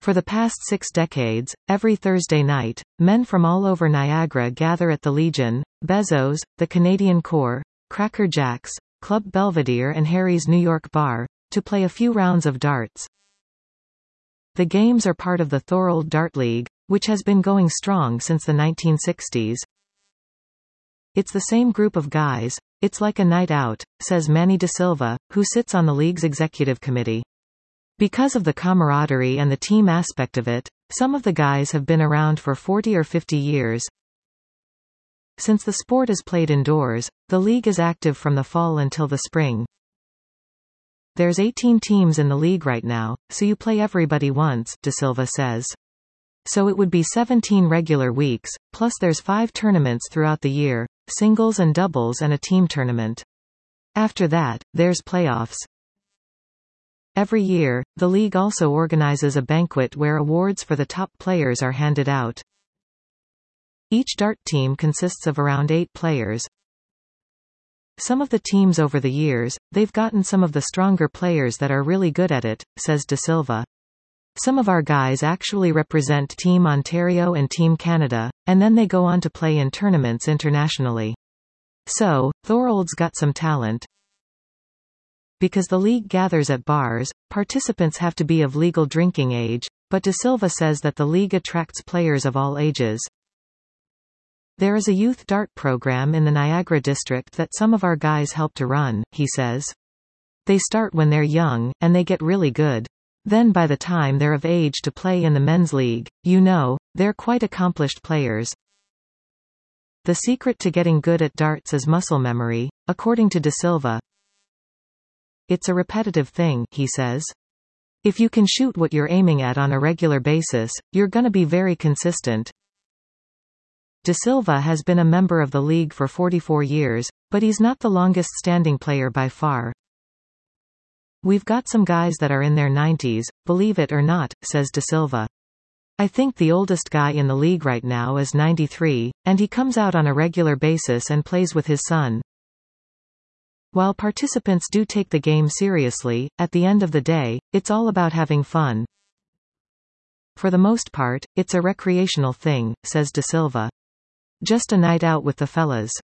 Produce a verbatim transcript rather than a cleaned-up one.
For the past six decades, every Thursday night, men from all over Niagara gather at the Legion, Bezos, the Canadian Corps, Cracker Jacks, Club Belvedere and Harry's New York Bar, to play a few rounds of darts. The games are part of the Thorold Dart League, which has been going strong since the nineteen sixties. It's the same group of guys, it's like a night out, says Manny De Silva, who sits on the league's executive committee. Because of the camaraderie and the team aspect of it, some of the guys have been around for forty or fifty years. Since the sport is played indoors, the league is active from the fall until the spring. There's eighteen teams in the league right now, so you play everybody once, De Silva says. So it would be seventeen regular weeks, plus there's five tournaments throughout the year, singles and doubles and a team tournament. After that, there's playoffs. Every year, the league also organizes a banquet where awards for the top players are handed out. Each dart team consists of around eight players. Some of the teams over the years, they've gotten some of the stronger players that are really good at it, says De Silva. Some of our guys actually represent Team Ontario and Team Canada, and then they go on to play in tournaments internationally. So, Thorold's got some talent. Because the league gathers at bars, participants have to be of legal drinking age, but De Silva says that the league attracts players of all ages. There is a youth dart program in the Niagara district that some of our guys help to run, he says. They start when they're young, and they get really good. Then by the time they're of age to play in the men's league, you know, they're quite accomplished players. The secret to getting good at darts is muscle memory, according to De Silva. It's a repetitive thing, he says. If you can shoot what you're aiming at on a regular basis, you're gonna be very consistent. De Silva has been a member of the league for forty-four years, but he's not the longest standing player by far. We've got some guys that are in their nineties, believe it or not, says De Silva. I think the oldest guy in the league right now is ninety-three, and he comes out on a regular basis and plays with his son. While participants do take the game seriously, at the end of the day, it's all about having fun. For the most part, it's a recreational thing, says De Silva. Just a night out with the fellas.